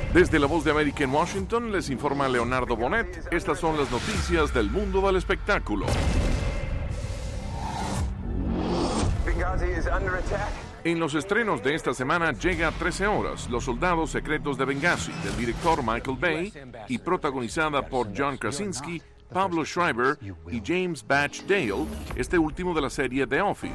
Desde la Voz de América en Washington les informa Leonardo Bonet. Estas son las noticias del mundo del espectáculo. En los estrenos de esta semana llega 13 horas, Los Soldados Secretos de Benghazi, del director Michael Bay, y protagonizada por John Krasinski, Pablo Schreiber y James Badge Dale, este último de la serie The Office.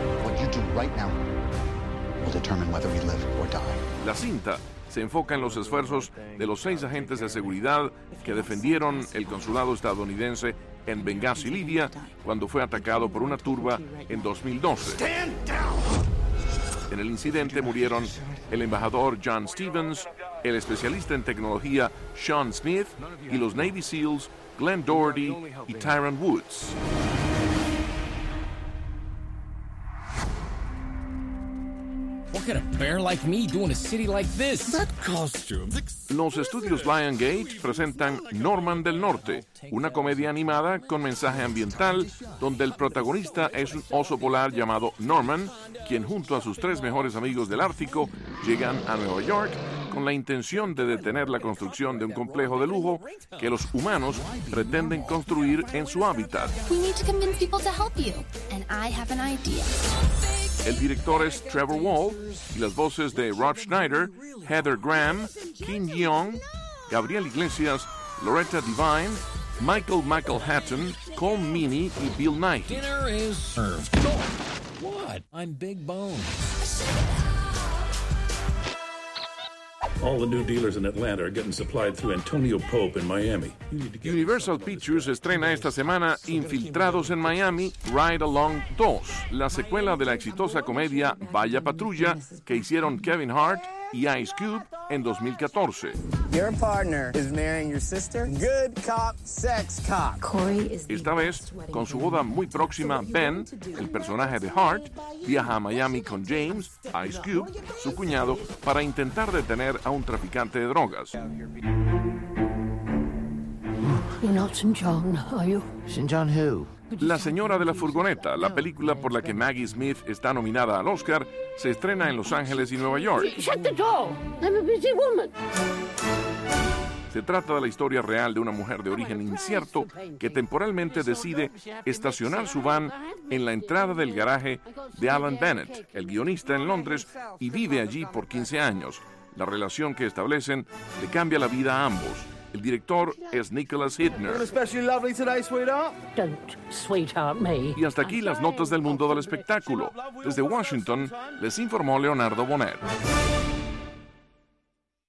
La cinta se enfoca en los esfuerzos de los 6 agentes de seguridad que defendieron el consulado estadounidense en Benghazi, Libia, cuando fue atacado por una turba en 2012. En el incidente murieron el embajador John Stevens, el especialista en tecnología Sean Smith y los Navy SEALs Glenn Doherty y Tyron Woods. What could a bear like me do in a city like this? That costume. Los estudios Lionsgate presentan Norman del Norte, una comedia animada con mensaje ambiental donde el protagonista es un oso polar llamado Norman, quien junto a sus 3 mejores amigos del Ártico llegan a Nueva York con la intención de detener la construcción de un complejo de lujo que los humanos pretenden construir en su hábitat. We need to convince people to help you, and I have an idea. El director es Trevor Wall y las voces de Rob Schneider, Heather Graham, Kim Yeong, Gabriel Iglesias, Loretta Devine, Michael Hatton, Cole Meany y Bill Nighy. Dinner is served. What? I'm Big Bone. All the new dealers in Atlanta are getting supplied through Antonio Pope in Miami. Universal Pictures estrena esta semana Infiltrados en Miami, Ride Along 2, la secuela de la exitosa comedia Vaya Patrulla que hicieron Kevin Hart y Ice Cube en 2014. Your partner is marrying your sister. Good cop, sex cop. Esta vez, con su boda muy próxima, Ben, el personaje de Hart, viaja a Miami con James, Ice Cube, su cuñado, para intentar detener a un traficante de drogas. You're not St. John, are you? St. John who? La señora de la furgoneta, la película por la que Maggie Smith está nominada al Oscar, se estrena en Los Ángeles y Nueva York. Shut the door. I'm a busy woman. Se trata de la historia real de una mujer de origen incierto que temporalmente decide estacionar su van en la entrada del garaje de Alan Bennett, el guionista en Londres, y vive allí por 15 años. La relación que establecen le cambia la vida a ambos. El director es Nicholas Hidner. Especially lovely today, sweetheart. Don't sweetheart me. Y hasta aquí las notas del mundo del espectáculo. Desde Washington, les informó Leonardo Bonet.